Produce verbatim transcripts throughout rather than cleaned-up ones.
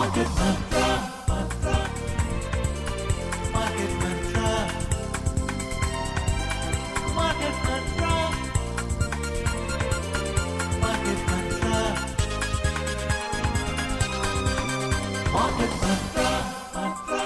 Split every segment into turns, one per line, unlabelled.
Market Mantra, Mantra, Market Mantra, Market Mantra, Market Mantra, Market Mantra, Mantra,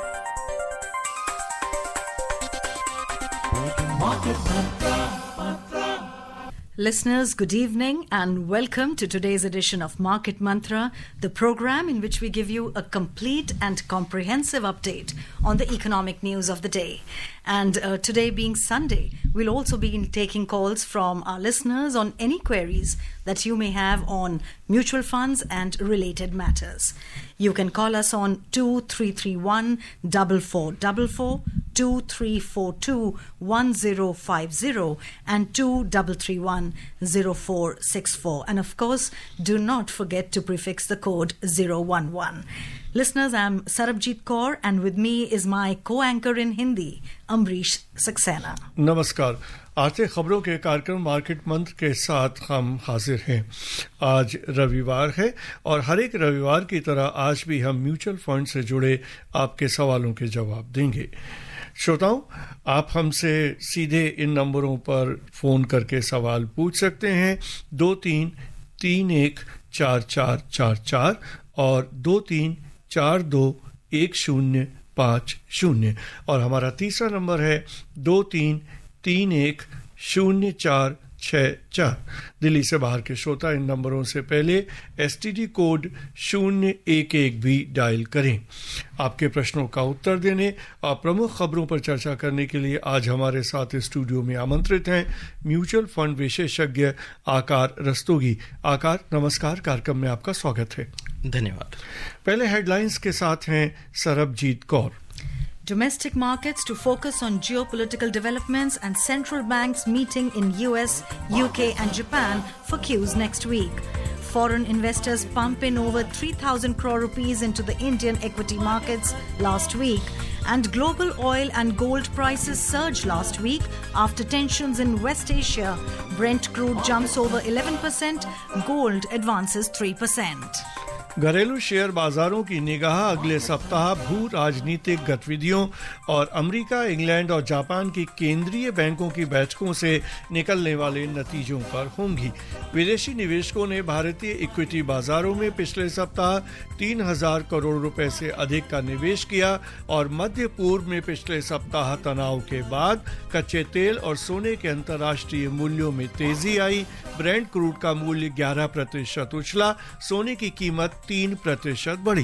Market Mantra, Mantra.
Listeners, good evening and welcome to today's edition of Market Mantra, the program in which we give you a complete and comprehensive update on the economic news of the day. And uh, today being Sunday, we'll also be taking calls from our listeners on any queries that you may have on mutual funds and related matters. You can call us on two three three one, four four four four, two three four two, one zero five zero and two three three one, zero four six four. And of course, do not forget to prefix the code zero one one. Listeners, I'm Sarabjit Kaur and with me is my co-anchor in Hindi, Amrish Saxena.
नमस्कार। आते खबरों के कार्यक्रम market मंत्र के साथ हम हाजिर हैं। आज रविवार है और हर एक रविवार की तरह आज भी हम म्यूचुअल फंड से जुड़े आपके सवालों के जवाब देंगे। श्रोताओं, आप हमसे सीधे इन नंबरों पर फोन करके सवाल पूछ सकते हैं दो तीन तीन एक चार चार चार चार और दो तीन चार दो एक शून्य पाँच शून्य और हमारा तीसरा नंबर है दो तीन तीन एक शून्य चार छः चार। दिल्ली से बाहर के श्रोता इन नंबरों से पहले एसटीडी कोड शून्य एक एक भी डायल करें। आपके प्रश्नों का उत्तर देने और प्रमुख खबरों पर चर्चा करने के लिए आज हमारे साथ स्टूडियो में आमंत्रित हैं म्यूचुअल फंड विशेषज्ञ आकार रस्तोगी। आकार, नमस्कार, कार्यक्रम में आपका स्वागत है।
धन्यवाद।
पहले हेडलाइंस के साथ हैं Sarabjit Kaur.
Domestic markets to focus on geopolitical developments and central banks meeting in U S, U K and Japan for Qs next week. Foreign investors pump in over three thousand crore rupees into the Indian equity markets last week. And global oil and gold prices surged last week after tensions in West Asia. Brent crude jumps over eleven percent, gold advances three percent.
घरेलू share बाजारों की निगाह अगले सप्ताह भू राजनीतिक गतिविधियों और अमेरिका, इंग्लैंड और जापान की केंद्रीय बैंकों की बैठकों से निकलने वाले नतीजों पर होंगी। विदेशी निवेशकों ने भारतीय इक्विटी बाजारों में पिछले सप्ताह तीन हजार करोड़ रुपए से अधिक का निवेश किया और मध्य पूर्व में पिछले सप्ताह तनाव के बाद कच्चे तेल और सोने के अंतर्राष्ट्रीय मूल्यों में तेजी आई। ब्रेंट क्रूड का मूल्य ग्यारह प्रतिशत उछला, सोने की कीमत तीन प्रतिशत बढ़ी।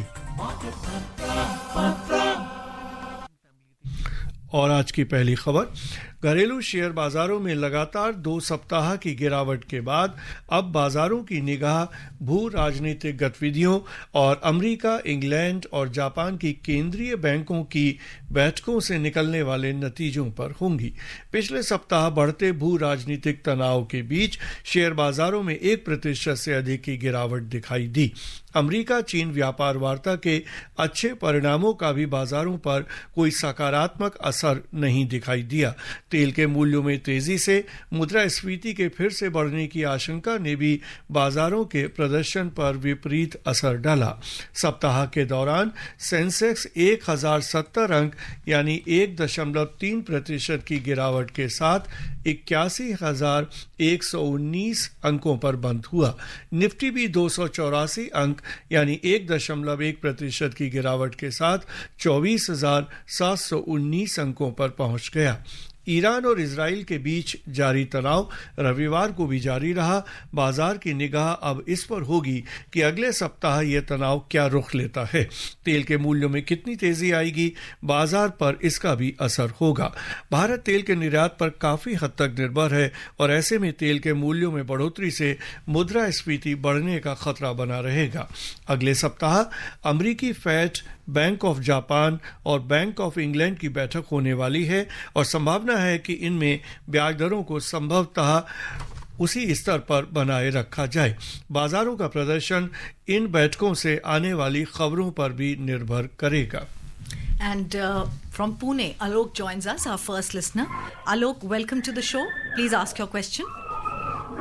और आज की पहली खबर, घरेलू शेयर बाजारों में लगातार दो सप्ताह की गिरावट के बाद अब बाजारों की निगाह भू राजनीतिक गतिविधियों और अमेरिका, इंग्लैंड और जापान की केंद्रीय बैंकों की बैठकों से निकलने वाले नतीजों पर होंगी। पिछले सप्ताह बढ़ते भू राजनीतिक तनाव के बीच शेयर बाजारों में एक प्रतिशत से अधिक की गिरावट दिखाई दी। अमेरिका चीन व्यापार वार्ता के अच्छे परिणामों का भी बाजारों पर कोई सकारात्मक असर नहीं दिखाई दिया। तेल के मूल्यों में तेजी से मुद्रास्फीति के फिर से बढ़ने की आशंका ने भी बाजारों के प्रदर्शन पर विपरीत असर डाला। सप्ताह के दौरान सेंसेक्स एक हजार सत्तर अंक यानी एक दशमलव तीन प्रतिशत की गिरावट के साथ इक्यासी हजार एक सौ उन्नीस अंकों पर बंद हुआ। निफ्टी भी दो सौ चौरासी अंक यानी एक दशमलव एक प्रतिशत की गिरावट के साथ चौबीस हजार सात सौ उन्नीस अंकों पर पहुंच गया। ईरान और इजराइल के बीच जारी तनाव रविवार को भी जारी रहा। बाजार की निगाह अब इस पर होगी कि अगले सप्ताह यह तनाव क्या रुख लेता है। तेल के मूल्यों में कितनी तेजी आएगी, बाजार पर इसका भी असर होगा। भारत तेल के निर्यात पर काफी हद तक निर्भर है और ऐसे में तेल के मूल्यों में बढ़ोतरी से मुद्रास्फीति बढ़ने का खतरा बना रहेगा। अगले सप्ताह अमेरिकी फेड, बैंक ऑफ जापान और बैंक ऑफ इंग्लैंड की बैठक होने वाली है और संभावना है कि इनमें ब्याज दरों को संभवतः उसी स्तर पर बनाए रखा जाए। बाजारों का प्रदर्शन इन बैठकों से आने वाली खबरों पर भी निर्भर करेगा।
And uh, from Pune, Alok joins us, our first listener. Alok, welcome to the show. Please ask your question.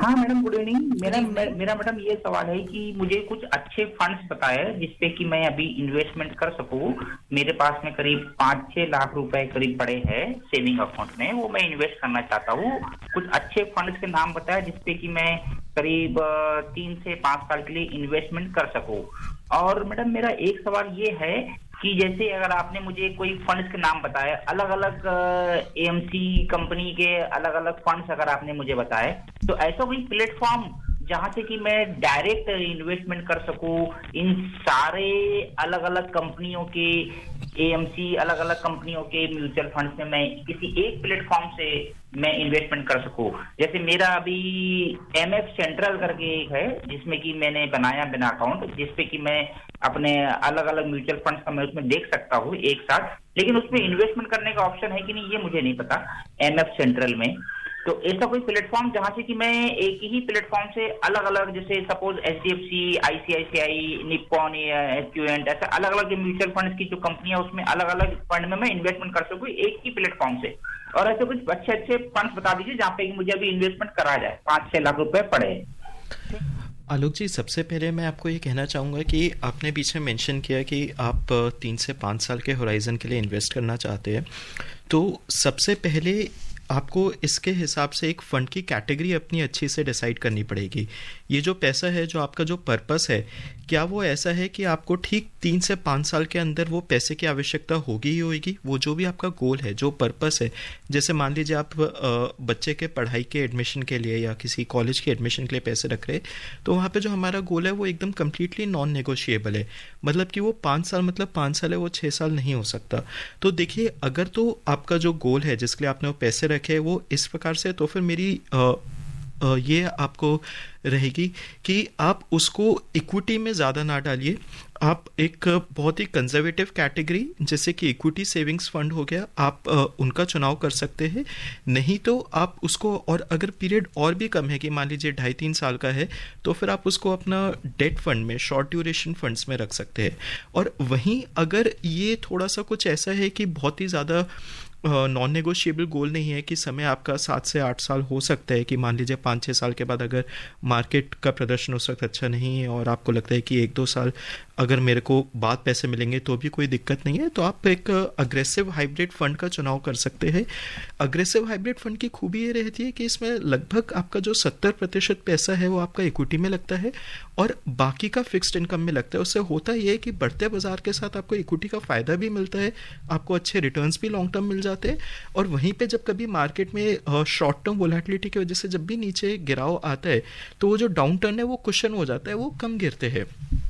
हाँ मैडम, गुड इवनिंग। मेरा
Good evening.
मेरा मैडम ये सवाल है कि मुझे कुछ अच्छे फंड्स बताए जिसपे कि मैं अभी इन्वेस्टमेंट कर सकूं। मेरे पास में करीब पाँच छह लाख रुपए करीब पड़े हैं सेविंग अकाउंट में, वो मैं इन्वेस्ट करना चाहता हूँ। कुछ अच्छे फंड्स के नाम बताए जिसपे कि मैं करीब अ, तीन से पाँच साल के लिए इन्वेस्टमेंट कर सकूं। और मैडम मेरा एक सवाल ये है कि जैसे अगर आपने मुझे कोई फंड्स के नाम बताए, अलग अलग एएमसी कंपनी के अलग अलग फंड्स अगर आपने मुझे बताए, तो ऐसा कोई प्लेटफॉर्म जहां से कि मैं डायरेक्ट इन्वेस्टमेंट कर सकूं इन सारे अलग अलग कंपनियों के एएमसी अलग अलग कंपनियों के म्यूचुअल फंड्स में, मैं किसी एक प्लेटफॉर्म से मैं इन्वेस्टमेंट कर सकूं। जैसे मेरा अभी एमएफ सेंट्रल करके एक है जिसमें कि मैंने बनाया बिना अकाउंट, जिसपे कि मैं अपने अलग अलग म्यूचुअल फंड्स का मैं उसमें देख सकता हूँ एक साथ, लेकिन उसमें इन्वेस्टमेंट करने का ऑप्शन है कि नहीं ये मुझे नहीं पता एमएफ सेंट्रल में। तो ऐसा कोई प्लेटफॉर्म जहां से कि मैं एक ही प्लेटफॉर्म से अलग अलग, जैसे सपोज एचडीएफसी, आईसीआईसीआई, निप्पॉन, एक्यूएंट, ऐसा अलग अलग जो म्यूचुअल फंड्स की जो कंपनियां उसमें अलग अलग फंड में मैं इन्वेस्टमेंट कर सकूं एक ही प्लेटफॉर्म से। और ऐसे कुछ अच्छे अच्छे फंड्स बता दीजिए जहाँ पे मुझे अभी इन्वेस्टमेंट करा जाए, पाँच छह लाख रुपए पड़े।
आलोक जी, सबसे पहले मैं आपको ये कहना चाहूँगा कि आपने पीछे मेंशन किया कि आप तीन से पाँच साल के होराइजन के लिए इन्वेस्ट करना चाहते हैं, तो सबसे पहले आपको इसके हिसाब से एक फ़ंड की कैटेगरी अपनी अच्छी से डिसाइड करनी पड़ेगी। ये जो पैसा है, जो आपका जो पर्पस है, क्या वो ऐसा है कि आपको ठीक तीन से पाँच साल के अंदर वो पैसे की आवश्यकता होगी ही होगी? वो जो भी आपका गोल है, जो पर्पस है, जैसे मान लीजिए आप बच्चे के पढ़ाई के एडमिशन के लिए या किसी कॉलेज के एडमिशन के लिए पैसे रख रहे, तो वहाँ पे जो हमारा गोल है वो एकदम कम्प्लीटली नॉन नेगोशिएबल है। मतलब कि वो पाँच साल मतलब पाँच साल है, वो छः साल नहीं हो सकता। तो देखिए, अगर तो आपका जो गोल है जिसके लिए आपने वो पैसे रखे वो इस प्रकार से, तो फिर मेरी आ, आ, ये आपको रहेगी कि आप उसको इक्विटी में ज़्यादा ना डालिए। आप एक बहुत ही कंजर्वेटिव कैटेगरी जैसे कि इक्विटी सेविंग्स फंड हो गया, आप आ, उनका चुनाव कर सकते हैं। नहीं तो आप उसको, और अगर पीरियड और भी कम है कि मान लीजिए ढाई तीन साल का है, तो फिर आप उसको अपना डेट फंड में, शॉर्ट ड्यूरेशन फंड्स में रख सकते हैं। और वहीं अगर ये थोड़ा सा कुछ ऐसा है कि बहुत ही ज़्यादा नॉन नेगोशिएबल गोल नहीं है कि समय आपका सात से आठ साल हो सकता है, कि मान लीजिए पाँच छः साल के बाद अगर मार्केट का प्रदर्शन उस वक्त अच्छा नहीं है और आपको लगता है कि एक दो साल अगर मेरे को बाद पैसे मिलेंगे तो भी कोई दिक्कत नहीं है, तो आप एक अग्रेसिव हाइब्रिड फंड का चुनाव कर सकते हैं। अग्रेसिव हाइब्रिड फंड की खूबी ये रहती है कि इसमें लगभग आपका जो सत्तर प्रतिशत पैसा है वो आपका इक्विटी में लगता है और बाकी का फिक्स्ड इनकम में लगता है। उससे होता ये है कि बढ़ते बाजार के साथ आपको इक्विटी का फायदा भी मिलता है, आपको अच्छे रिटर्न्स भी लॉन्ग टर्म मिल जाते हैं। और वहीं पे जब कभी मार्केट में शॉर्ट टर्म वोलेटिलिटी की वजह से जब भी नीचे गिराव आता है, तो वो जो डाउन टर्न है वो कुशन हो जाता है, वो कम गिरते हैं।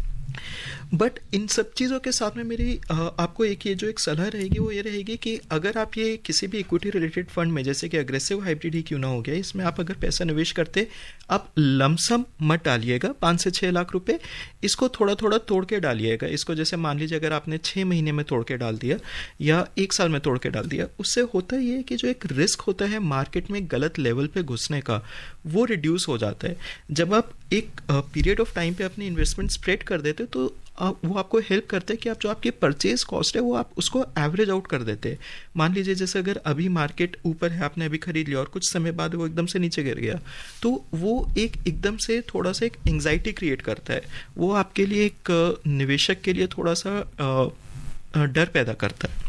बट इन सब चीज़ों के साथ में मेरी आ, आपको एक ये जो एक सलाह रहेगी वो ये रहेगी कि अगर आप ये किसी भी इक्विटी रिलेटेड फंड में, जैसे कि अग्रेसिव हाइब्रिड ही क्यों ना हो गया, इसमें आप अगर पैसा निवेश करते, आप लमसम मत डालिएगा पाँच से छः लाख रुपए, इसको थोड़ा थोड़ा तोड़ के डालिएगा। इसको जैसे मान लीजिए अगर आपने छः महीने में तोड़ के डाल दिया या एक साल में तोड़ के डाल दिया, उससे होता ये है कि जो एक रिस्क होता है मार्केट में गलत लेवल पे घुसने का, वो रिड्यूस हो जाता है। जब आप एक पीरियड ऑफ टाइम पे अपनी इन्वेस्टमेंट स्प्रेड कर देते तो आ, वो आपको हेल्प करता है कि आप जो आपकी परचेज कॉस्ट है वो आप उसको एवरेज आउट कर देते हैं। मान लीजिए जैसे अगर अभी मार्केट ऊपर है, आपने अभी खरीद लिया और कुछ समय बाद वो एकदम से नीचे गिर गया, तो वो एक एकदम से थोड़ा सा एक एंग्जाइटी क्रिएट करता है, वो आपके लिए एक निवेशक के लिए थोड़ा सा आ, डर पैदा करता है।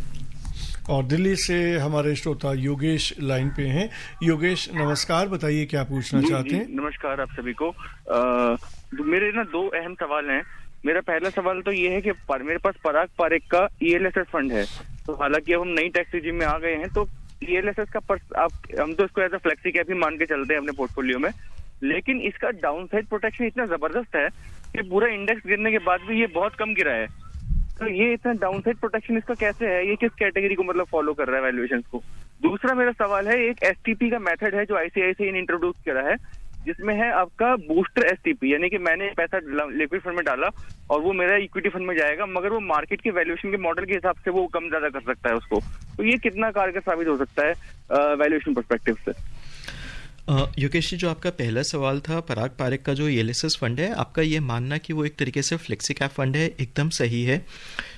और दिल्ली से हमारे श्रोता योगेश लाइन पे हैं। योगेश नमस्कार, बताइए क्या पूछना चाहते हैं।
नमस्कार आप सभी को। आ, मेरे ना दो अहम सवाल हैं। मेरा पहला सवाल तो ये है कि पर, मेरे पास पराग पारेख का ईएलएसएस फंड है, तो हालांकि अब हम नई टैक्स रिजीम में आ गए हैं, तो ईएलएसएस का पर, आप हम तो इसको एज अ फ्लेक्सी कैप ही मान के चलते हैं अपने पोर्टफोलियो में, लेकिन इसका डाउन साइड प्रोटेक्शन इतना जबरदस्त है कि पूरा इंडेक्स गिरने के बाद भी ये बहुत कम गिरा है। तो ये इतना डाउन साइड प्रोटेक्शन इसका कैसे है, ये किस कैटेगरी को मतलब फॉलो कर रहा है वैल्यूएशन को। दूसरा मेरा सवाल है, एक एसटीपी का मेथड है जो आईसीआईसीआई ने इंट्रोड्यूस करा है, जिसमें है आपका बूस्टर एसटीपी, यानी कि मैंने पैसा लिक्विड फंड में डाला और वो मेरा इक्विटी फंड में जाएगा, मगर वो मार्केट के वैल्यूएशन के मॉडल के हिसाब से वो कम ज्यादा कर सकता है उसको। तो ये कितना कारगर साबित हो सकता है वैल्यूएशन पर्सपेक्टिव से।
योगेश जी, जो आपका पहला सवाल था पराग पारेख का जो ईएलएसएस फंड है, आपका ये मानना कि वो एक तरीके से फ्लेक्सी कैप फंड है एकदम सही है।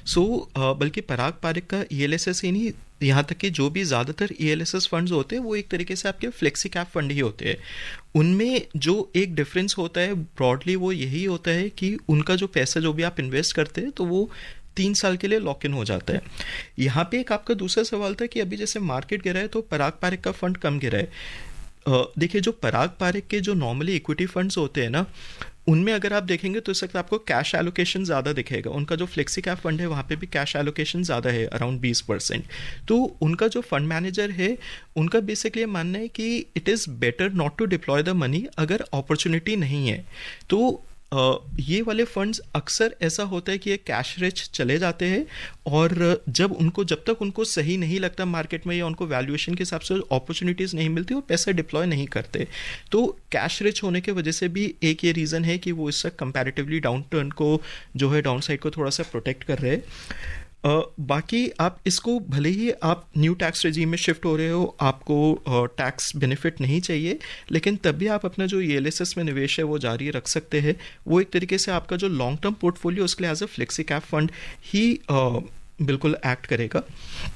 सो बल्कि पराग पारिक का ई एल एस एस ही नहीं, यहाँ तक कि जो भी ज़्यादातर E L S S funds होते हैं वो एक तरीके से आपके फ्लेक्सी कैप फंड ही होते हैं। उनमें जो एक डिफरेंस होता है ब्रॉडली वो यही होता है कि उनका जो पैसा जो भी आप इन्वेस्ट करते हैं तो वो तीन साल के लिए लॉक इन हो जाता है। यहाँ पे एक आपका दूसरा सवाल था कि अभी जैसे मार्केट गिरा है तो पराग पारिक का फंड कम गिरा है। देखिए, जो पराग पारिक के जो नॉर्मली इक्विटी फंड्स होते हैं ना, उनमें अगर आप देखेंगे तो इस वक्त आपको कैश एलोकेशन ज़्यादा दिखेगा। उनका जो फ्लेक्सी कैप फंड है वहाँ पे भी कैश एलोकेशन ज़्यादा है, अराउंड बीस परसेंट। तो उनका जो फंड मैनेजर है उनका बेसिकली मानना है कि it is better not to deploy the money अगर अपॉर्चुनिटी नहीं है। तो Uh, ये वाले फंड्स अक्सर ऐसा होता है कि ये कैश रिच चले जाते हैं और जब उनको जब तक उनको सही नहीं लगता मार्केट में या उनको वैल्यूएशन के हिसाब से अपॉर्चुनिटीज़ नहीं मिलती वो पैसे डिप्लॉय नहीं करते। तो कैश रिच होने की वजह से भी एक ये रीज़न है कि वो इससे कंपैरेटिवली डाउन टर्न को जो है डाउन साइड को थोड़ा सा प्रोटेक्ट कर रहे हैं। Uh, बाकी आप इसको भले ही आप न्यू टैक्स रेजीम में शिफ्ट हो रहे हो, आपको टैक्स uh, बेनिफिट नहीं चाहिए, लेकिन तब भी आप अपना जो ई एल एस एस में निवेश है वो जारी रख सकते हैं। वो एक तरीके से आपका जो लॉन्ग टर्म पोर्टफोलियो उसके लिए as a flexi cap fund ही uh, बिल्कुल एक्ट करेगा।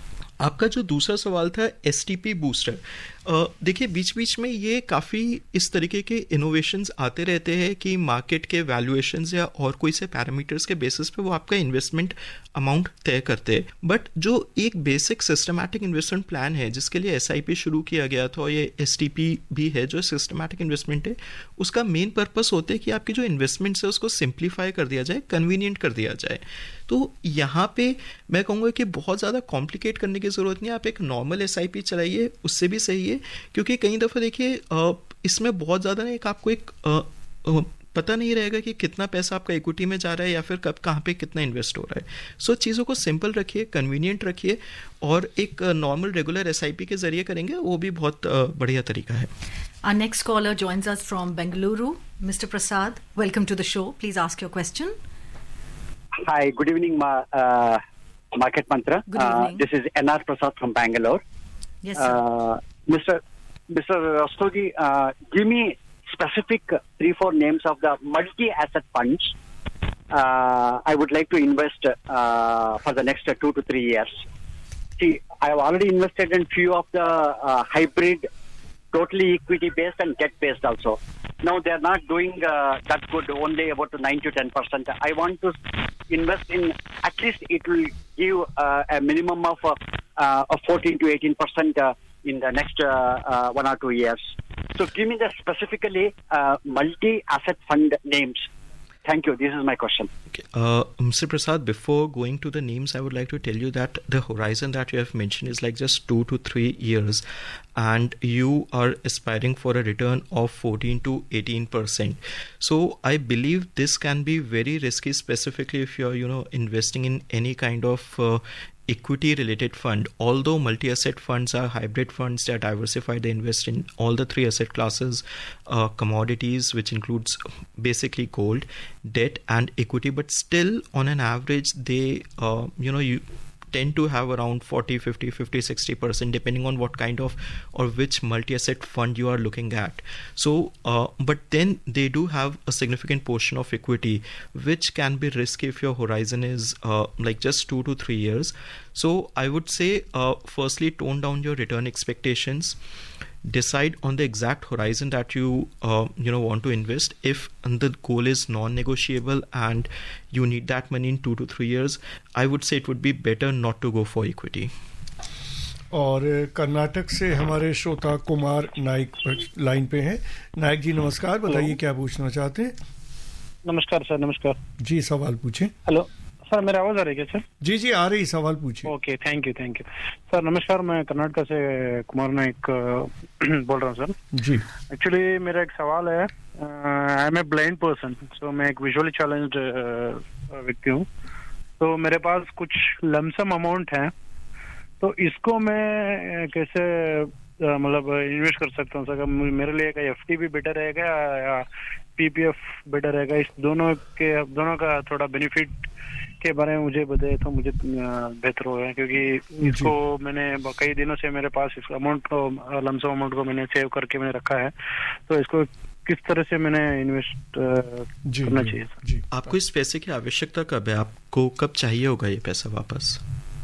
आपका जो दूसरा सवाल था एस टी पी बूस्टर, देखिए बीच बीच में ये काफ़ी इस तरीके के इनोवेशंस आते रहते हैं कि मार्केट के वैल्यूएशंस या और कोई से पैरामीटर्स के बेसिस पे वो आपका इन्वेस्टमेंट अमाउंट तय करते हैं। बट जो एक बेसिक सिस्टमैटिक इन्वेस्टमेंट प्लान है जिसके लिए एस आई पी शुरू किया गया था, ये एस टी पी भी है जो सिस्टमैटिक इन्वेस्टमेंट है, उसका मेन पर्पस होता है कि आपकी जो इन्वेस्टमेंट्स है उसको सिंप्लीफाई कर दिया जाए, कन्वीनियंट कर दिया जाए। तो यहाँ पे मैं कहूँगा कि बहुत ज़्यादा कॉम्प्लिकेट करने की ज़रूरत नहीं है, आप एक नॉर्मल एस आई पी चलाइए, उससे भी सही है। क्योंकि कई दफ़ा देखिए इसमें बहुत ज़्यादा ना एक आपको एक आ, आ, पता नहीं रहेगा कि कितना पैसा आपका इक्विटी में जा रहा है या फिर कब कहाँ पे कितना इन्वेस्ट हो रहा है। सो so, चीज़ों को सिंपल रखिए, कन्वीनियंट रखिए और एक normal regular S I P के जरिए करेंगे वो भी बहुत बढ़िया तरीका है।
Our next caller joins us from Bengaluru. Mister Prasad, welcome to the show. Please ask your question.
Hi, good evening, ma, uh, Market Mantra.
Good evening.
Uh, this is N R Prasad from Bangalore.
Yes, sir.
Uh, Mister Mister Rastogi, uh, give me specific three, four names of the multi-asset funds. Uh, I would like to invest uh, for the next uh, two to three years. See, I have already invested in few of the uh, hybrid, totally equity-based and debt-based also. Now they are not doing uh, that good, only about nine to ten percent. I want to invest in, at least it will give uh, a minimum of uh, uh, of fourteen to eighteen percent uh, in the next uh, uh, one or two years. So give me the specifically uh, multi-asset fund names. Thank you. This is my question.
Okay. Uh, Mister Prasad, before going to the names, I would like to tell you that the horizon that you have mentioned is like just two to three years, and you are aspiring for a return of fourteen to eighteen percent. So I believe this can be very risky, specifically if you are, you know, investing in any kind of uh, equity related fund. Although multi-asset funds are hybrid funds, they are diversified, they invest in all the three asset classes, uh, commodities, which includes basically gold, debt and equity, but still on an average they uh, you know you tend to have around forty, fifty, fifty, sixty percent depending on what kind of or which multi-asset fund you are looking at. So uh, but then they do have a significant portion of equity, which can be risky if your horizon is uh, like just two to three years. So I would say uh, firstly tone down your return expectations, decide on the exact horizon that you uh, you know want to invest. If the goal is non-negotiable and you need that money in two to three years, I would say it would be better not to go for equity.
और कर्नाटक से हमारे श्रोता Kumar Naik line पे हैं। नाइक जी नमस्कार, बताइए क्या पूछना चाहते हैं।
नमस्कार सर। नमस्कार जी,
सवाल पूछें।
हेलो सर, मेरी आवाज आ रही है क्या सर?
जी जी आ रही, सवाल पूछिए।
Okay, thank you thank you sir. नमस्कार, मैं कर्नाटक से कुमार नाइक बोल रहा हूँ सर। जी, एक्चुअली मेरा एक सवाल है। I am a blind person, so मैं एक विजुअली चैलेंज्ड व्यक्ति हूँ। तो मेरे पास कुछ लमसम अमाउंट है, तो इसको मैं कैसे मतलब इन्वेस्ट कर सकता हूँ सर? मेरे लिए क्या एफ टी भी बेटर रहेगा या पी पी एफ बेटर रहेगा? इस दोनों के दोनों का थोड़ा बेनिफिट के बारे में मुझे बताए तो मुझे बेहतर होगा, क्योंकि इसको मैंने कई दिनों से मेरे पास इस अमाउंट को लमसम अमाउंट को मैंने सेव करके मैंने रखा है। तो इसको किस तरह से मैंने इन्वेस्ट करना चाहिए सर?
जी,
आपको इस पैसे की आवश्यकता कब है? आपको कब चाहिए होगा ये पैसा वापस?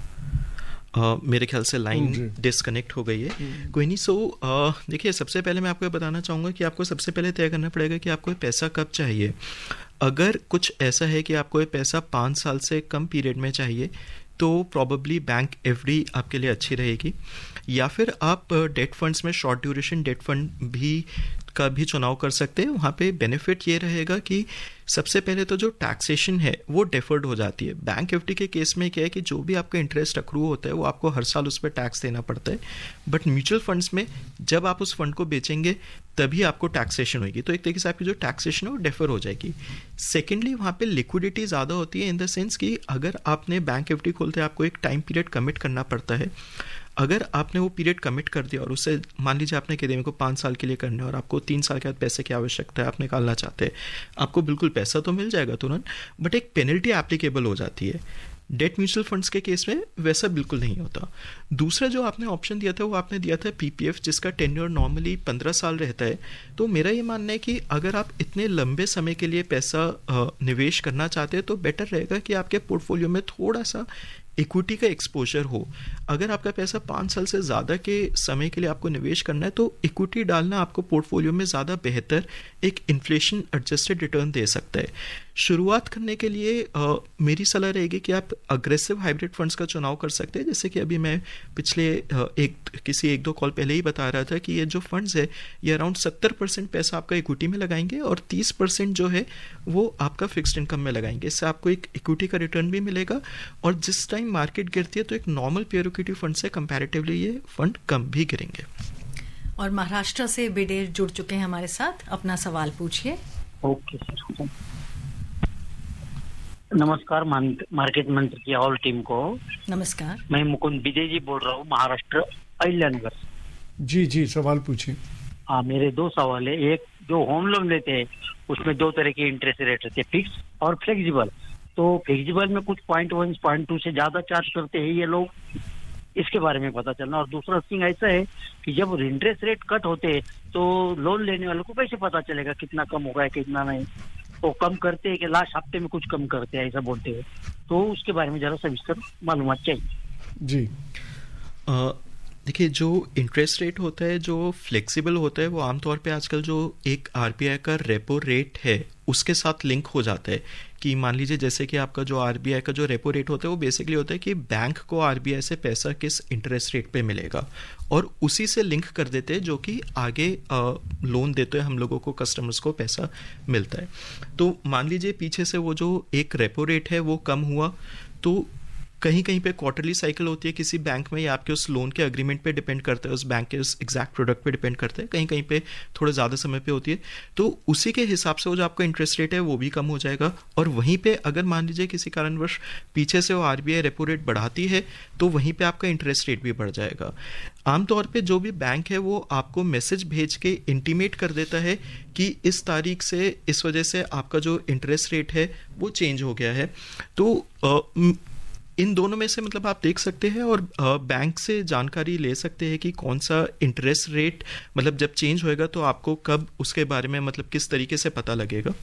Uh, मेरे ख्याल से लाइन डिस्कनेक्ट हो गई है। कोई नहीं। सो uh, देखिए, सबसे पहले मैं आपको बताना चाहूँगा कि आपको सबसे पहले तय करना पड़ेगा कि आपको ये पैसा कब चाहिए। अगर कुछ ऐसा है कि आपको ये पैसा पाँच साल से कम पीरियड में चाहिए तो प्रॉबेबली बैंक एफडी आपके लिए अच्छी रहेगी, या फिर आप डेट फंड्स में शॉर्ट ड्यूरेशन डेट फंड भी का भी चुनाव कर सकते हैं। वहाँ पे बेनिफिट ये रहेगा कि सबसे पहले तो जो टैक्सेशन है वो डेफर्ड हो जाती है। बैंक एफडी के केस में क्या है कि जो भी आपका इंटरेस्ट अक्रू होता है वो आपको हर साल उस पर टैक्स देना पड़ता है, बट म्यूचुअल फंड्स में जब आप उस फंड को बेचेंगे तभी आपको टैक्सेशन होगी, तो एक तरीके से आपकी जो टैक्सेशन है वो डेफर हो जाएगी। सेकेंडली, वहाँ पे लिक्विडिटी ज़्यादा होती है इन द सेंस कि अगर आपने बैंक एफडी खोलते हैं आपको एक टाइम पीरियड कमिट करना पड़ता है। अगर आपने वो पीरियड कमिट कर दिया और उससे मान लीजिए आपने कह दिया मेरे को पाँच साल के लिए करना है और आपको तीन साल के बाद पैसे की आवश्यकता है, आप निकालना चाहते हैं, आपको बिल्कुल पैसा तो मिल जाएगा तुरंत, बट एक पेनल्टी एप्लीकेबल हो जाती है। डेट म्यूचुअल फंड्स के केस में वैसा बिल्कुल नहीं होता। दूसरा जो आपने ऑप्शन दिया था वो आपने दिया था पीपीएफ, जिसका टेन्योर नॉर्मली पंद्रह साल रहता है। तो मेरा ये मानना है कि अगर आप इतने लंबे समय के लिए पैसा निवेश करना चाहते हैं तो बेटर रहेगा कि आपके पोर्टफोलियो में थोड़ा सा इक्विटी का एक्सपोजर हो। अगर आपका पैसा पाँच साल से ज़्यादा के समय के लिए आपको निवेश करना है तो इक्विटी डालना आपको पोर्टफोलियो में ज़्यादा बेहतर एक इन्फ्लेशन एडजस्टेड रिटर्न दे सकता है। शुरुआत करने के लिए आ, मेरी सलाह रहेगी कि आप अग्रेसिव हाइब्रिड फंड्स का चुनाव कर सकते हैं। जैसे कि अभी मैं पिछले आ, एक किसी एक दो कॉल पहले ही बता रहा था कि ये जो फंड्स है ये अराउंड सत्तर परसेंट पैसा आपका इक्विटी में लगाएंगे और तीस परसेंट जो है वो आपका फिक्स्ड इनकम में लगाएंगे। इससे आपको एक इक्विटी का रिटर्न भी मिलेगा और जिस टाइम मार्केट गिरती है तो एक नॉर्मल पेयर इक्विटी फंड से कंपैरेटिवली ये फंड कम भी गिरेंगे।
और महाराष्ट्र से बिडेर जुड़ चुके हैं हमारे साथ, अपना सवाल पूछिए।
ओके सर, नमस्कार मार्केट मंत्र की ऑल टीम को।
नमस्कार,
मैं मुकुंद विजय जी बोल रहा हूँ महाराष्ट्र अहिल्यानगर।
जी जी, सवाल पूछिए।
हाँ, मेरे दो सवाल है। एक, जो होम लोन लेते हैं उसमें दो तरह के इंटरेस्ट रेट रहते हैं, फिक्स और फ्लेक्सिबल। तो फ्लेक्सिबल में कुछ पॉइंट वन पॉइंट टू से ज्यादा चार्ज करते हैं ये लोग, इसके बारे में पता चलना। और दूसरा थिंग ऐसा है कि जब इंटरेस्ट रेट कट होते हैं तो लोन लेने वालों को कैसे पता चलेगा कितना कम होगा कितना नहीं? वो कम करते हैं कि लास्ट हफ्ते में कुछ कम करते हैं ऐसा बोलते हैं, तो उसके बारे में जरा सविस्तर मालूमात चाहिए।
जी,
देखिए, जो इंटरेस्ट रेट होता है जो फ्लेक्सिबल होता है वो आमतौर पे आजकल जो एक आरबीआई का रेपो रेट है उसके साथ लिंक हो जाता है। कि मान लीजिए जैसे कि आपका जो आरबीआई का जो रेपो रेट होता है वो बेसिकली होता है कि बैंक को आरबीआई से पैसा किस इंटरेस्ट रेट पे मिलेगा और उसी से लिंक कर देते हैं जो कि आगे आ, लोन देते हैं हम लोगों को, कस्टमर्स को पैसा मिलता है। तो मान लीजिए पीछे से वो जो एक रेपो रेट है वो कम हुआ तो कहीं कहीं पे क्वार्टरली साइकिल होती है किसी बैंक में, या आपके उस लोन के अग्रीमेंट पे डिपेंड करता है, उस बैंक के उस एग्जैक्ट प्रोडक्ट पे डिपेंड करता है, कहीं कहीं पे थोड़ा ज़्यादा समय पे होती है। तो उसी के हिसाब से वो जो आपका इंटरेस्ट रेट है वो भी कम हो जाएगा। और वहीं पे अगर मान लीजिए किसी कारणवश पीछे से वो आरबीआई रेपो रेट बढ़ाती है तो वहीं पे आपका इंटरेस्ट रेट भी बढ़ जाएगा। आमतौर पे जो भी बैंक है वो आपको मैसेज भेज के इंटीमेट कर देता है कि इस तारीख से इस वजह से आपका जो इंटरेस्ट रेट है वो चेंज हो गया है। तो आ, इन दोनों में से मतलब आप देख सकते हैं और बैंक से जानकारी ले सकते हैं कि कौन सा इंटरेस्ट रेट मतलब जब चेंज होएगा तो आपको कब उसके बारे में मतलब किस तरीके से पता लगेगा।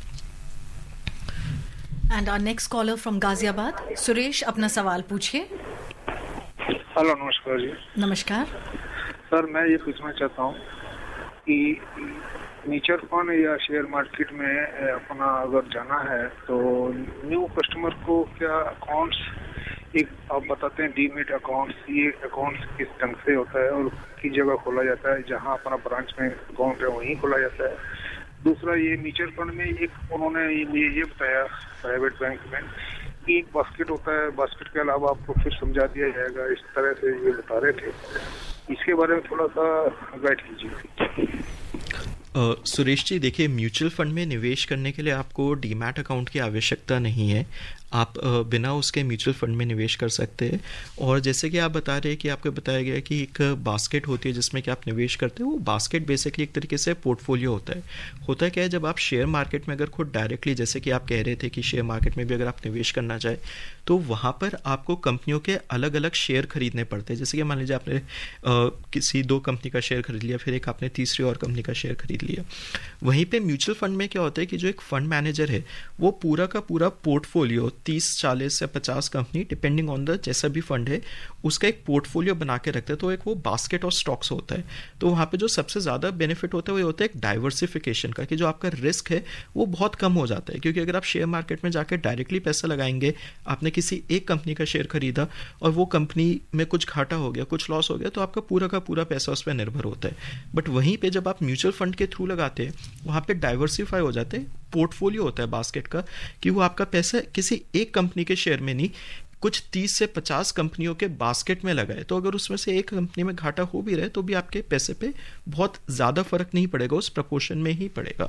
And our next caller from Ghaziabad, Suresh, अपना सवाल पूछिए।
हेलो, नमस्कार जी।
नमस्कार
सर, मैं ये पूछना चाहता हूँ कि म्यूचुअल फंड या शेयर मार्केट में अपना अगर जाना है तो न्यू कस्टमर को क्या अकाउंट्स, एक आप बताते हैं डीमेट अकाउंट, ये अकाउंट किस ढंग से होता है और किस जगह खोला जाता है? जहां अपना ब्रांच में अकाउंट है वहीं खोला जाता है। दूसरा, ये म्यूचुअल फंड में एक उन्होंने ये, ये बताया प्राइवेट बैंक में कि एक बास्केट होता है, बास्केट के अलावा आपको फिर समझा दिया जाएगा, इस तरह से ये बता रहे थे। इसके बारे में थोड़ा सा गाइड कीजिए।
Uh, सुरेश जी, देखिए, म्यूचुअल फंड में निवेश करने के लिए आपको डीमैट अकाउंट की आवश्यकता नहीं है। आप बिना उसके म्यूचुअल फंड में निवेश कर सकते हैं। और जैसे कि आप बता रहे हैं कि आपको बताया गया कि एक बास्केट होती है जिसमें कि आप निवेश करते हैं, वो बास्केट बेसिकली एक तरीके से पोर्टफोलियो होता है। होता है क्या है, जब आप शेयर मार्केट में अगर खुद डायरेक्टली, जैसे कि आप कह रहे थे कि शेयर मार्केट में भी अगर आप निवेश करना चाहें तो वहाँ पर आपको कंपनियों के अलग अलग शेयर खरीदने पड़ते हैं। जैसे कि मान लीजिए आपने आ, किसी दो कंपनी का शेयर खरीद लिया, फिर एक आपने तीसरी और कंपनी का शेयर खरीद लिया। वहीं पे म्यूचुअल फंड में क्या होता है कि जो एक फंड मैनेजर है वो पूरा का पूरा पोर्टफोलियो तीस चालीस या पचास कंपनी डिपेंडिंग ऑन द जैसा भी फंड है उसका एक पोर्टफोलियो बना के रखता है। तो एक वो बास्केट ऑफ स्टॉक्स होता है। तो वहाँ पे जो सबसे ज़्यादा बेनिफिट होता है वो होता है एक डाइवर्सिफिकेशन का, कि जो आपका रिस्क है वो बहुत कम हो जाता है। क्योंकि अगर आप शेयर मार्केट में जाकर डायरेक्टली पैसा लगाएंगे, आपने किसी एक कंपनी का शेयर खरीदा और वो कंपनी में कुछ घाटा हो गया, कुछ लॉस हो गया, तो आपका पूरा का पूरा पैसा उस पर निर्भर होता है। बट वहीं पे जब आप म्यूचुअल फंड के थ्रू लगाते हैं वहाँ पे डाइवर्सिफाई हो जाते हैं, पोर्टफोलियो होता है बास्केट का, कि वो आपका पैसा किसी एक कंपनी के शेयर में नहीं, कुछ तीस से पचास कंपनियों के बास्केट में लगाए। तो अगर उसमें से एक कंपनी में घाटा हो भी रहे तो भी आपके पैसे पे बहुत ज़्यादा फर्क नहीं पड़ेगा, उस प्रपोर्शन में ही पड़ेगा।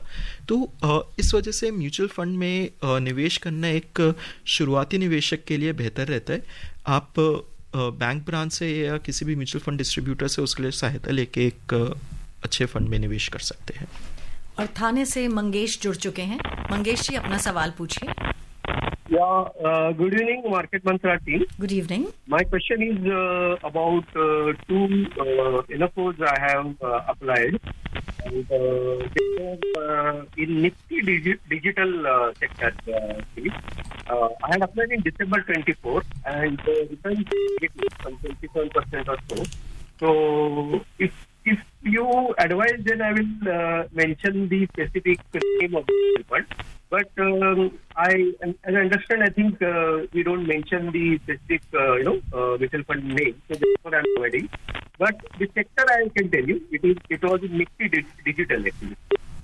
तो इस वजह से म्यूचुअल फंड में निवेश करना एक शुरुआती निवेशक के लिए बेहतर रहता है। आप बैंक ब्रांच से या किसी भी म्यूचुअल फंड डिस्ट्रीब्यूटर से उसके लिए सहायता लेके एक अच्छे फंड में निवेश कर सकते हैं।
और थाने से मंगेश जुड़ चुके हैं। मंगेश जी, अपना सवाल पूछिए।
Yeah, uh, good evening, Market Mantra team.
Good evening.
My question is uh, about uh, two uh, N F Os I have uh, applied. And, uh, they are uh, in Nifty digi- digital uh, sector. Uh, uh, I had applied in December twenty-four and the return is twenty-seven percent or so. So, if if you advise, then I will uh, mention the specific name of the fund. But um, I, as I understand, I think uh, we don't mention the specific, uh, you know, uh, mutual fund name. So therefore, I'm avoiding. But the sector, I can tell you, it is it was in Nifty digital actually,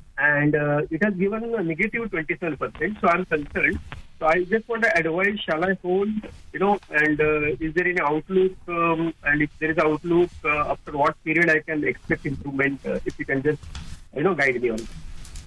and uh, it has given a negative twenty-seven percent. So I'm concerned. So I just want to advise: shall I hold, you know, and uh, is there any outlook? Um, and if there is outlook, uh, after what period I can expect improvement? Uh, if you can just, you know, guide me on.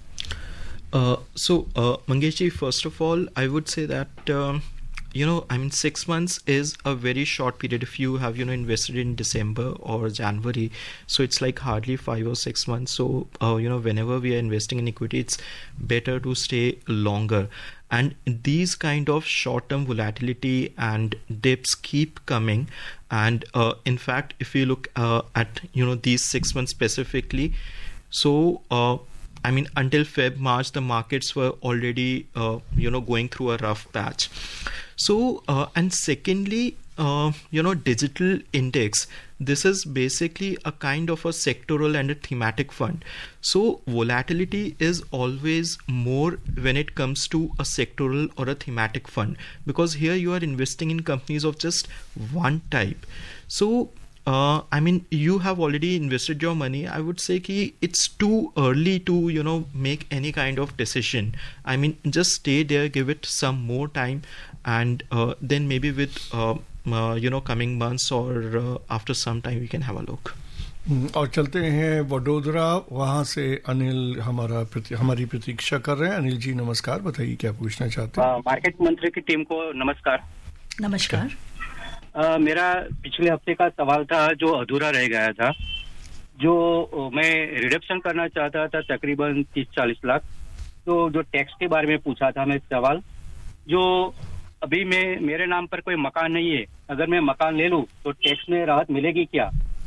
Uh, so, uh, Mangesh ji, first of all, I would say that, um, you know, I mean, six months is a very short period. If you have, you know, invested in December or January, so it's like hardly five or six months. So, uh, you know, whenever we are investing in equity, it's better to stay longer. And these kind of short-term volatility and dips keep coming. And uh, in fact, if you look uh, at, you know, these six months specifically, so, uh, I mean, until Feb, March, the markets were already, uh, you know, going through a rough patch. So, uh, and secondly, uh, you know, digital index, this is basically a kind of a sectoral and a thematic fund. So, volatility is always more when it comes to a sectoral or a thematic fund, because here you are investing in companies of just one type. So, Uh, I mean, you have already invested your money. I would say कि it's too early to, you know, make any kind of decision. I mean, just stay there, give it some more time, and uh, then maybe with, uh, uh, you know, coming months or uh, after some time we can have a look.
और चलते हैं वडोदरा, वहाँ से अनिल हमारा प्रति, हमारी प्रतीक्षा कर रहे हैं। अनिल जी नमस्कार, बताइए क्या पूछना चाहते हैं।
मार्केट मंत्री की टीम को नमस्कार।
नमस्कार।
Uh, मेरा पिछले हफ्ते का सवाल था जो अधूरा रह गया था, जो uh, मैं रिडक्शन करना चाहता था तकरीबन तीस चालीस लाख। तो जो टैक्स के बारे में पूछा था मैं सवाल, जो अभी मैं मेरे नाम पर कोई मकान नहीं है, अगर मैं मकान ले लूं तो टैक्स में राहत मिलेगी क्या?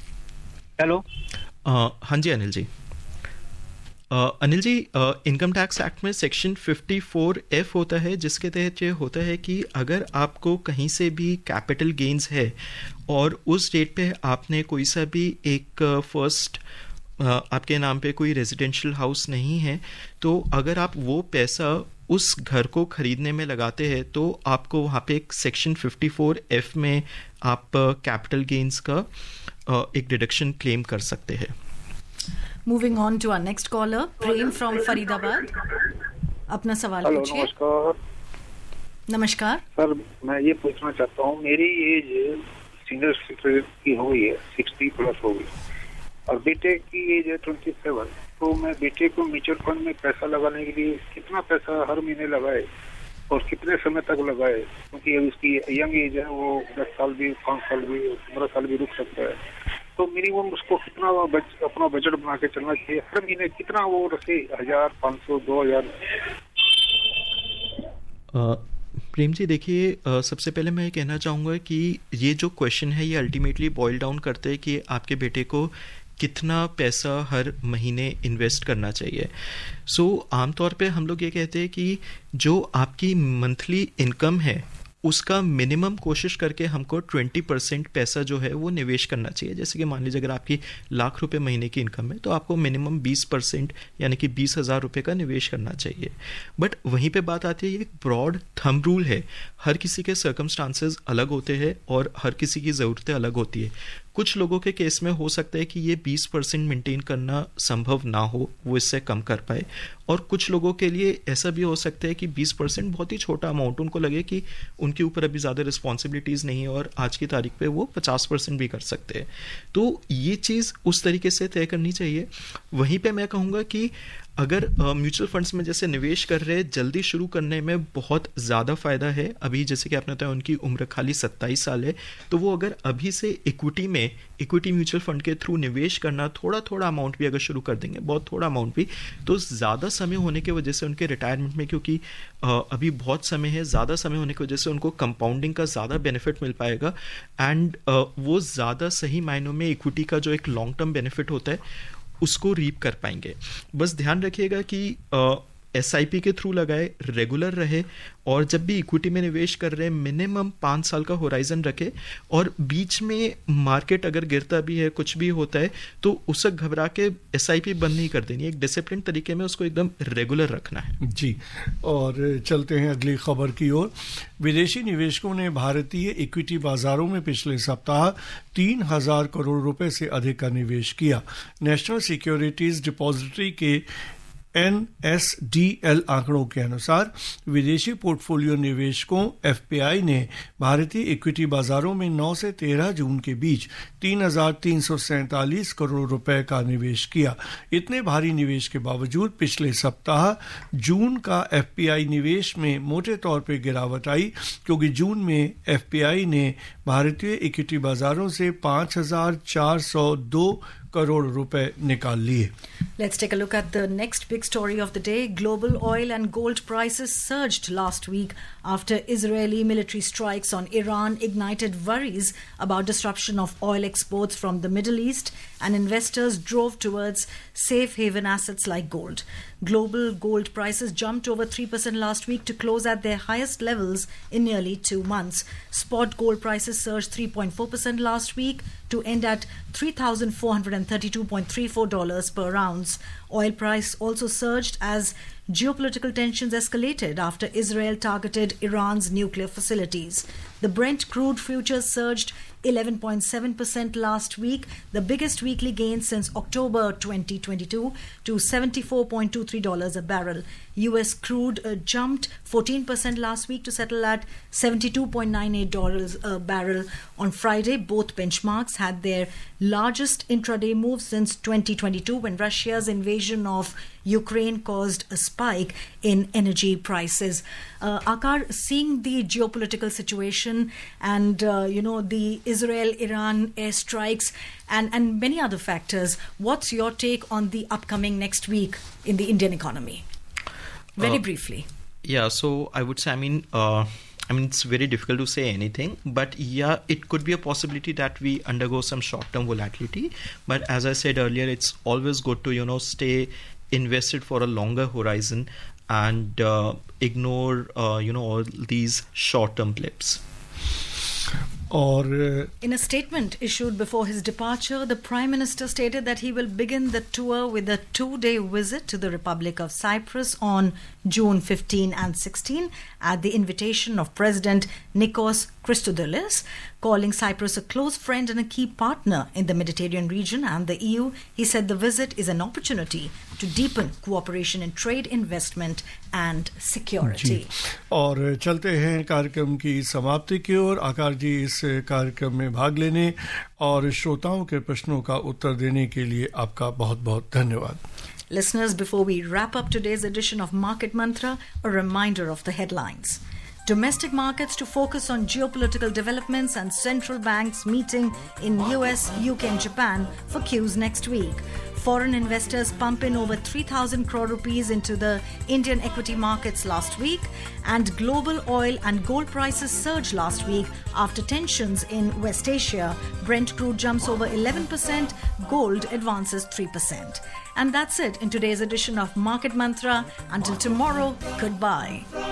हेलो।
uh, हाँ जी Anil ji. Uh, Anil ji, income tax act में सेक्शन चौवन एफ होता है, जिसके तहत ये होता है कि अगर आपको कहीं से भी कैपिटल गेन्स है और उस डेट पे आपने कोई सा भी एक फर्स्ट uh, uh, आपके नाम पे कोई रेजिडेंशियल हाउस नहीं है, तो अगर आप वो पैसा उस घर को खरीदने में लगाते हैं तो आपको वहाँ पे एक सेक्शन चौवन एफ में आप कैपिटल गेन्स का uh, एक डिडक्शन क्लेम कर सकते हैं।
Moving on to our next caller, Prem from Faridabad. अपना सवाल पूछिए।
नमस्कार।
नमस्कार
सर, मैं ये पूछना चाहता हूँ, मेरी एज सीनियर सिटीजन की हो गई है, सिक्सटी प्लस हो गई, और बेटे की एज है ट्वेंटी सेवन। तो मैं बेटे को म्यूचुअल फंड में पैसा लगाने के लिए कितना पैसा हर महीने लगाए और कितने समय तक लगाए, क्योंकि अब इसकी यंग एज है, वो दस साल भी, पाँच साल भी, पंद्रह साल भी रुक सकता है। तो मिनिमम उसको कितना बज, अपना बजट बना के चलना चाहिए, हर महीने कितना वो रखे, हजार, पाँच सौ, दो हजार?
प्रेम जी देखिए, सबसे पहले मैं ये कहना चाहूँगा कि ये जो क्वेश्चन है ये अल्टीमेटली बॉयल डाउन करते हैं कि आपके बेटे को कितना पैसा हर महीने इन्वेस्ट करना चाहिए। सो so, आमतौर पे हम लोग ये कहते हैं कि जो आपकी मंथली इनकम है उसका मिनिमम कोशिश करके हमको ट्वेंटी परसेंट पैसा जो है वो निवेश करना चाहिए। जैसे कि मान लीजिए अगर आपकी लाख रुपए महीने की इनकम है तो आपको मिनिमम बीस परसेंट यानी कि बीस हज़ार रुपये का निवेश करना चाहिए। बट वहीं पे बात आती है, ये एक ब्रॉड थंब रूल है, हर किसी के सर्कमस्टांसेस अलग होते हैं और हर किसी की ज़रूरतें अलग होती है। कुछ लोगों के केस में हो सकता है कि ये बीस परसेंट मेंटेन करना संभव ना हो, वो इससे कम कर पाए, और कुछ लोगों के लिए ऐसा भी हो सकता है कि बीस परसेंट बहुत ही छोटा अमाउंट, उनको लगे कि उनके ऊपर अभी ज़्यादा रिस्पॉन्सिबिलिटीज़ नहीं है और आज की तारीख पे वो पचास परसेंट भी कर सकते हैं। तो ये चीज़ उस तरीके से तय करनी चाहिए। वहीं पे मैं कहूँगा कि अगर म्यूचुअल uh, फंड्स में जैसे निवेश कर रहे हैं, जल्दी शुरू करने में बहुत ज़्यादा फ़ायदा है। अभी जैसे कि आपने बताया उनकी उम्र खाली सत्ताईस साल है, तो वो अगर अभी से इक्विटी में, इक्विटी म्यूचुअल फंड के थ्रू निवेश करना, थोड़ा थोड़ा अमाउंट भी अगर शुरू कर देंगे, बहुत थोड़ा अमाउंट भी, तो ज़्यादा समय होने की वजह से उनके रिटायरमेंट में, क्योंकि uh, अभी बहुत समय है, ज़्यादा समय होने की वजह से उनको कंपाउंडिंग का ज़्यादा बेनिफिट मिल पाएगा एंड uh, वो ज़्यादा सही मायनों में इक्विटी का जो एक लॉन्ग टर्म बेनिफिट होता है उसको रीप कर पाएंगे। बस ध्यान रखिएगा कि एस आई पी के थ्रू लगाए, रेगुलर रहे, और जब भी इक्विटी में निवेश कर रहे हैं मिनिमम पाँच साल का होराइजन रखे, और बीच में मार्केट अगर गिरता भी है, कुछ भी होता है, तो उससे घबरा के एस आई पी बंद नहीं कर देनी, एक डिसिप्लिन तरीके में उसको एकदम रेगुलर रखना है।
जी, और चलते हैं अगली खबर की ओर। विदेशी निवेशकों ने भारतीय इक्विटी बाजारों में पिछले सप्ताह तीन हजार करोड़ रुपए से अधिक का निवेश किया। नेशनल सिक्योरिटीज डिपॉजिटरी के एन एस डी एल आंकड़ों के अनुसार विदेशी पोर्टफोलियो निवेशकों एफ पी आई ने भारतीय इक्विटी बाजारों में नौ से तेरह जून के बीच तीन हजार तीन सौ सैंतालीस करोड़ रुपए का निवेश किया। इतने भारी निवेश के बावजूद पिछले सप्ताह जून का एफ पी आई निवेश में मोटे तौर पर गिरावट आई, क्योंकि जून में एफ पी आई ने भारतीय इक्विटी बाजारों से पांच हजार चार सौ दो करोड़ रुपए निकाल लिए।
Let's take a look at the next big story of the day. Global oil and gold prices surged last week after Israeli military strikes on Iran ignited worries about disruption of oil exports from the Middle East, and investors drove towards safe haven assets like gold. Global gold prices jumped over three percent last week to close at their highest levels in nearly two months. Spot gold prices surged three point four percent last week to end at three thousand four hundred thirty-two point three four dollars per ounce. Oil price also surged as geopolitical tensions escalated after Israel targeted Iran's nuclear facilities. The Brent crude futures surged eleven point seven percent last week, the biggest weekly gain since October twenty twenty-two, to seventy-four point two three dollars a barrel. U S crude uh, jumped fourteen percent last week to settle at seventy-two point nine eight dollars a barrel. On Friday, both benchmarks had their largest intraday move since twenty twenty-two, when Russia's invasion of Ukraine caused a spike in energy prices. Uh, Akar, seeing the geopolitical situation and, uh, you know, the Israel-Iran airstrikes and, and many other factors, what's your take on the upcoming next week in the Indian economy? Very uh, briefly.
Yeah, so I would say, I mean, uh, I mean, it's very difficult to say anything, but yeah, it could be a possibility that we undergo some short-term volatility. But as I said earlier, it's always good to, you know, stay invested for a longer horizon and uh, ignore, uh, you know, all these short-term blips.
Or, uh,
in a statement issued before his departure, the Prime Minister stated that he will begin the tour with a two-day visit to the Republic of Cyprus on June fifteenth and sixteenth at the invitation of President Nikos Christodoulos, calling Cyprus a close friend and a key partner in the Mediterranean region and the E U. He said the visit is an opportunity to deepen cooperation in trade, investment and security.
और चलते हैं कार्यक्रम की समाप्ति की ओर। आकार जी, इस कार्यक्रम में भाग लेने और श्रोताओं के प्रश्नों का उत्तर देने के लिए आपका बहुत बहुत धन्यवाद।
Listeners, before we wrap up today's edition of Market Mantra, a reminder of the headlines. Domestic markets to focus on geopolitical developments and central banks meeting in U S, U K and Japan for Qs next week. Foreign investors pump in over three thousand crore rupees into the Indian equity markets last week, and global oil and gold prices surged last week after tensions in West Asia. Brent crude jumps over eleven percent, gold advances three percent. And that's it in today's edition of Market Mantra. Until tomorrow, goodbye.